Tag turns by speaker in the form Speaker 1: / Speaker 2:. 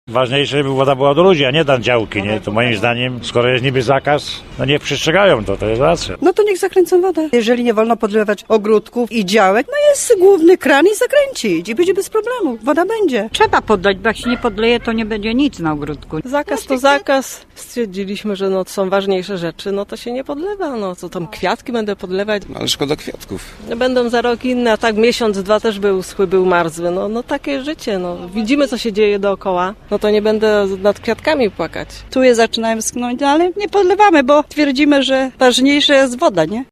Speaker 1: Ważniejsze, żeby woda była do ludzi, a nie dla działki, nie? To moim zdaniem, skoro jest niby zakaz, no niech przestrzegają to jest racja.
Speaker 2: No to niech zakręcą wodę. Jeżeli nie wolno podlewać ogródków i działek, no jest główny kran i zakręcić i będzie bez problemu. Woda będzie.
Speaker 3: Trzeba podlać, bo jak się nie podleje, to nie będzie nic na ogródku.
Speaker 4: Zakaz to zakaz. Stwierdziliśmy, że no, to są ważniejsze rzeczy, no to się nie podlewa. No co tam, kwiatki będę podlewać?
Speaker 5: Ale szkoda kwiatków.
Speaker 4: Będą za rok inne, a tak miesiąc, dwa też był schły, był marzły. No takie życie, no. Widzimy, co się dzieje dookoła. No to nie będę nad kwiatkami płakać.
Speaker 2: Tu je zaczynają sknąć, ale nie podlewamy, bo twierdzimy, że ważniejsza jest woda, nie?